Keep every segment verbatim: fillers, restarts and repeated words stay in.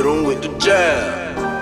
hit 'em with the jab.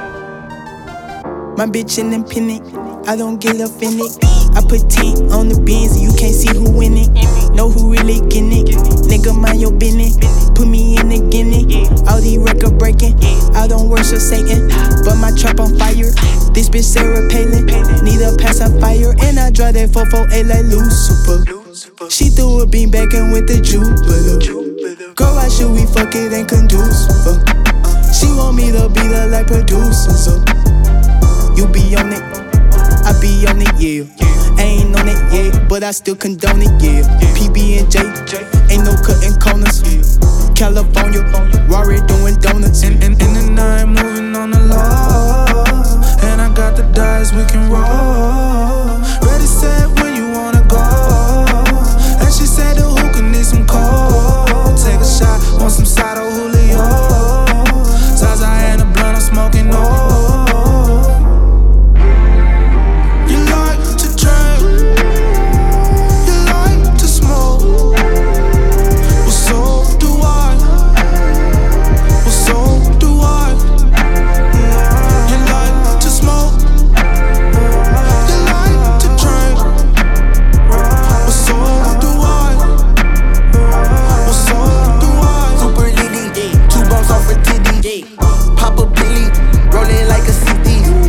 My bitch in the panic, I don't get offended. I put ten on the beans and you can't see who in it. Know who really getting it. Nigga, mind your business. Put me in the guinea. All these record breaking. I don't worship Satan, but my trap on fire. This bitch Sarah Palin. Need a pacifier. And I drive that four four eight like Lucifer. She threw a bean back and went to Jupiter. Girl, why should we fuck it ain't conducive? She want me to be the like producer, so you be on it, I be on it, yeah. I ain't on it, yeah, but I still condone it, yeah. P B and J, ain't no cutting corners. California, Rory doing donuts. In, in, in the night, moving on the law. And I got the dice, we can roll. Ready, set, when you wanna go. And she said the hookah need some cold. Take a shot, want some Sato Julio. Zaza and a blunt, I'm smoking, no.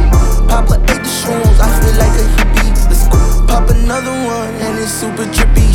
Super trippy.